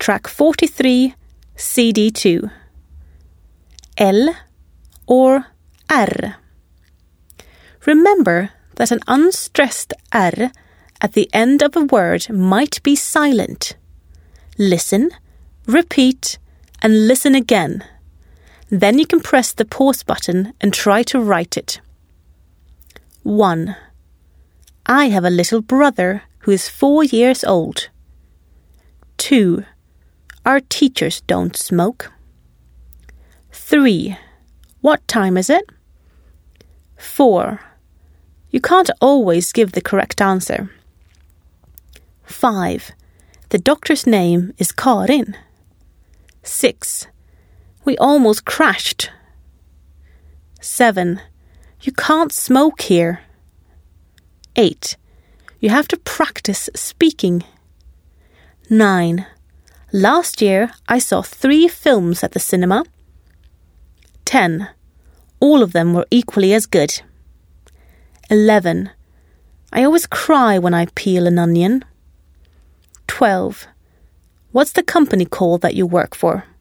track 43, CD2. L or R. Remember that an unstressed R at the end of a word might be silent. Listen, repeat, and listen again. Then you can press the pause button and try to write it. 1. I have a little brother who is 4 years old. 2. Our teachers don't smoke. 3. What time is it? 4. You can't always give the correct answer. 5. The doctor's name is Karin. 6. We almost crashed. 7. You can't smoke here. 8. You have to practice speaking. 9. Last year I saw 3 films at the cinema. 10. All of them were equally as good. 11. I always cry when I peel an onion. 12. What's the company called that you work for?